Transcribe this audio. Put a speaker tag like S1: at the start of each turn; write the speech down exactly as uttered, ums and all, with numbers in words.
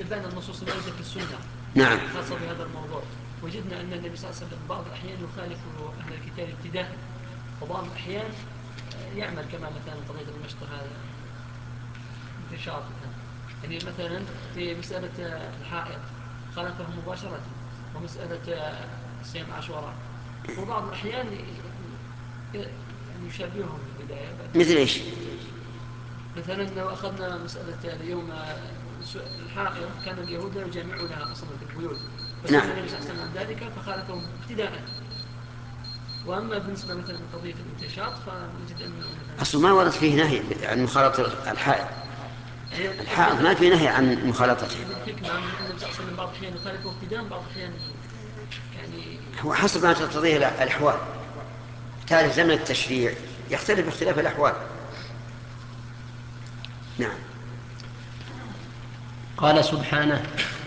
S1: تبعنا النصوص الواردة في السنة
S2: نعم
S1: خاصة بهذا الموضوع، وجدنا أن النبي صلى الله عليه وسلم بعض الأحيان يخالف أهل الكتاب ابتداء، وبعض الأحيان يعمل كما مثلا قضية المشط هذا انتشار يعني مثلا في مسألة الحائط خالفه مباشرة، ومسألة صيام عاشوراء، وبعض الأحيان يشابههم في البداية.
S2: مثل إيش؟
S1: مثلا لو أخذنا مسألة اليوم الحائض كان اليهود لا يجامعونها أصلا في البيوت،
S2: نعم.
S1: فسئل النبي صلى الله عليه وسلم عن ذلك فخالفهم ابتداء. وأما بالنسبة مثلا لقضية الانتشاط فنجد أنه
S2: أصل ما ورد فيه نهي عن مخالطة الحائض، الحائض ما فيه نهي عن مخالطته.
S1: الحكمة أن النبي صلى الله عليه وسلم بعض الأحيان يخالفه ابتداء، بعض الأحيان يعني
S2: هو حسب ما تقتضيه الأحوال، تعرف زمن التشريع يختلف باختلاف الأحوال. نعم.
S3: قال سبحانه